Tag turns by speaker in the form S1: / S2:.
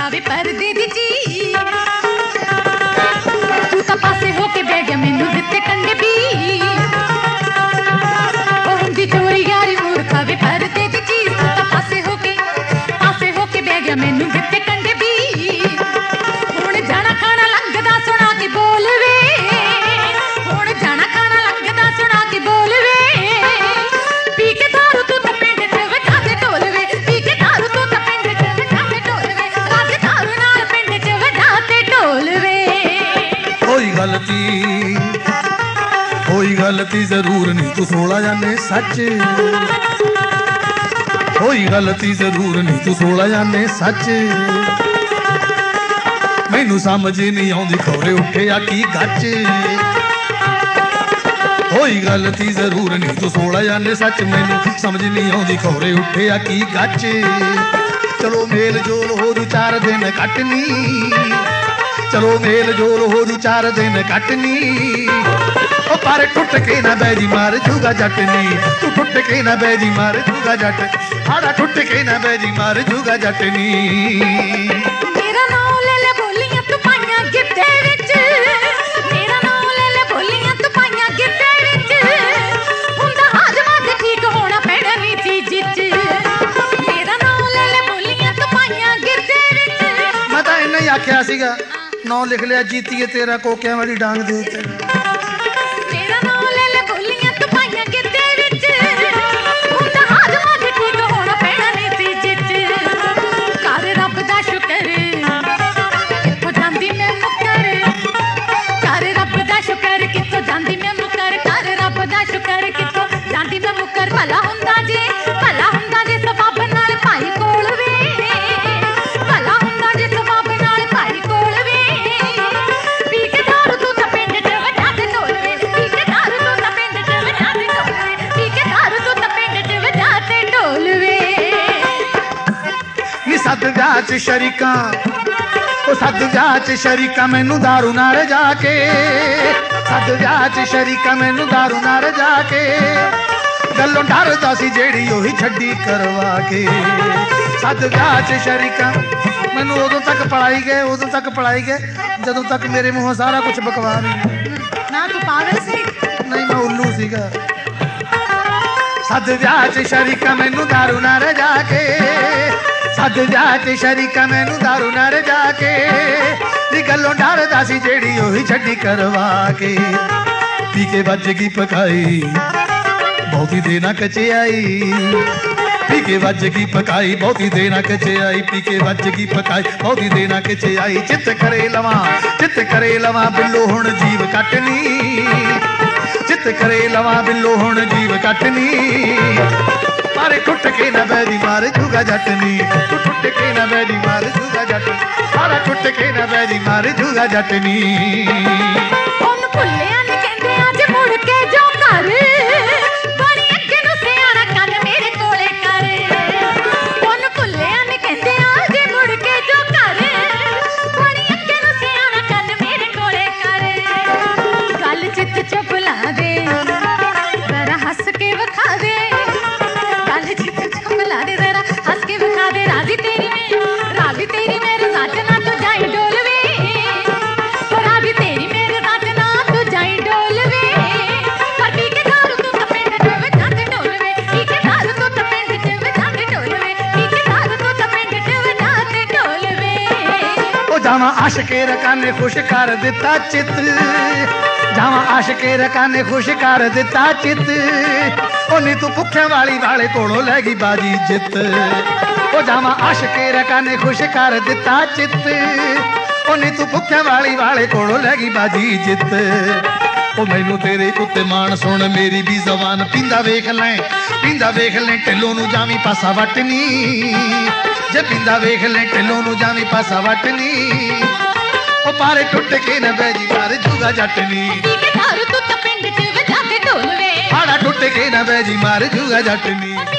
S1: खावे पर्दे दी ची तू तां पासे होके बह गया मैनू दिते कंडे भी ओ हुंदी चोरी यारी मूर खावे पर्दे दी ची तू तां पासे होके बह गया मैनू दिते कंडे भी हुण जाना खाना लंघदा सुना के बोल वे हुण जाना खाना लंघदा सुना के बोल वे पी के दारू तू तां पिंड च वजा दे ढोल वे पी के दारू तू तां पिंड च वजा दे ढोल वे राज दारू नाल पिंड च वजा दे ढोल वे
S2: होई गलती जरूर नहीं तू 16 जाने सच होई गलती जरूर नहीं तू 16 जाने सच मैनू समझ नहीं आउंदी खौरे उठे आ की गच होई गलती जरूर नहीं तू 16 जाने सच मैनू समझ नहीं आउंदी खौरे उठे आ की गच चलो मेल जोल हो जू 4 दिन कटनी चलो मेल जोल हो जू 4 दिन कटनी ओ पर टुट के ना बैजी मार जूगा जटनी तू टुट के ना बैजी मार जूगा जट हाड़ा टुट के ना बैजी मार जूगा जटनी
S1: मेरा नाम ले ले बोलियां तू पाइयां गिट्टे विच मेरा नाम ले ले बोलियां तू पाइयां गिट्टे विच हुंदा हाजमा ते ठीक होना पैना नी चीज च मेरा नाम ले ले बोलियां तू पाइयां गिट्टे विच
S2: मैं तां इन्ना ही आख्या सीगा नौ लिख लिया जीतीए तेरा कोकियां वाली डांग दे उत्ते
S1: मेरा नाम ले ले बोलियां तू पाइयां गिट्टे विच हुंदा हाजमा ते ठीक होना पैना नी चीज च कर रब दा शुकर कित्थों जांदी मैं मुकर कर रब दा शुकर कित्थों जांदी मैं मुकर कर रब दा शुकर कित्थों जांदी मैं मुकर भला हुंदा जे सबाब नाल भाई कोल वे भला हुंदा जे सबाब नाल भाई कोल वे पी के दारू तू तां पिंड च वजा दे ढोल वे पी के दारू तू तां पिंड च वजा दे ढोल वे पी के दारू तू तां पिंड च वजा दे ढोल वे
S2: नी सद जाच शरीका ओ सद जाच शरीका मैनू दारू नाल जाके सद जाच शरीका मैनू दारू नाल जाके गल्लों डरदा सी जेड़ी ओही छड्डी करवा के सद जाच शरीका मैनू उदों तक पढ़ाई गए जदों तक मेरे मुँहों सारा कुछ बकवास नहीं
S1: ना तू पागल सी
S2: नहीं मैं उल्लू सीगा सद जाच शरीका मैनू दारू नाल जाके सद जाच शरीका मैनू दारू नाल जाके नी गल्लों डरदा सी जेड़ी ओही छड्डी करवा के पी के बज गई पकाई बहुती देना कचेआई पी के वज की पकाई बहुती देना कचेआई पी के वज की पकाई बहुती देना कचेआई चित करे लवा बिल्लो हुण जीव कटनी चित करे लवा बिल्लो हुण जीव कटनी मारे टुट के ना बैरी मार जूगा जटनी तू टुट के ना बैरी मार जूगा जटनी मारा टुट के ना बैरी मार जूगा जटनी
S1: ਉਹਨੂੰ ਭੁੱਲਿਆ ਨੀ ਕਹਿੰਦੇ ਅੱਜ ਮੁੜ ਕੇ ਜੋ ਘਰ ਬੜੀ ਅੱਗੇ ਨੂੰ ਸਿਆਣਾ ਕੰਨ ਮੇਰੇ ਕੋਲੇ ਕਰ ਉਹਨੂੰ ਭੁੱਲਿਆ ਨੀ ਕਹਿੰਦੇ ਅੱਜ ਮੁੜ ਕੇ ਜੋ ਘਰ ਬੜੀ ਅੱਗੇ ਨੂੰ ਸਿਆਣਾ ਕੰਨ ਮੇਰੇ ਕੋਲੇ ਕਰ ਗੱਲ ਚਿੱਤ ਚ ਭੁਲਾ ਦੇ ਜ਼ਰਾ ਹੱਸ ਕੇ ਵਿਖਾ ਦੇ ਗੱਲ ਚਿੱਤ ਚ ਭੁਲਾ ਦੇ ਜ਼ਰਾ ਹੱਸ ਕੇ ਵਿਖਾ ਦੇ ਰਾਜ਼ੀ ਤੇਰੀ ਮੇਰੇ ਸਾਜਣਾ ਤੂੰ ਜਾਈ ਡੋਲਵੇ ਰਾਜ਼ੀ ਤੇਰੀ ਮੇਰੇ ਸਾਜਣਾ ਤੂੰ ਜਾਈ ਡੋਲਵੇ ਪਰ ਪੀ ਕੇ ਦਾਰੂ ਤੂੰ ਤਾਂ ਪਿੰਡ ਚ ਵਜਾ ਦੇ ਢੋਲਵੇ ਪੀ ਕੇ ਦਾਰੂ ਤੂੰ ਤਾਂ ਪਿੰਡ ਚ ਵਜਾ ਦੇ ਢੋਲਵੇ ਪੀ ਕੇ ਦਾਰੂ ਤੂੰ ਤਾਂ ਪਿੰਡ ਚ ਵਜਾ ਦੇ ਢੋਲਵੇ
S2: ओ जावा आशिके रका ने खुश कर दिता चित जावा आशिके रका ने खुश कर दिता चित ओ नी तू भुखे वाले कोलों लै गई बाजी जित ओ जावा आशिके रका ने खुश कर दिता चित ओ नी तू भुखे वाले कोलों लै गई बाजी जित ओ मैनू तेरे उत्ते मान सुन मेरी भी जबान पींदा वेख ले ढिलों नू जावी पासा वटनी जे पींदा वेख ले ढिलों नू जावी पासा वटनी ओ पारे टुट के न बैजी मार जूगा जटनी
S1: पी के दारू तू ਤਾਂ ਪਿੰਡ ਚ ਵਜਾ ਦੇ ਢੋਲਵੇ
S2: हाड़ा टुट के न बैजी मार जूगा जटनी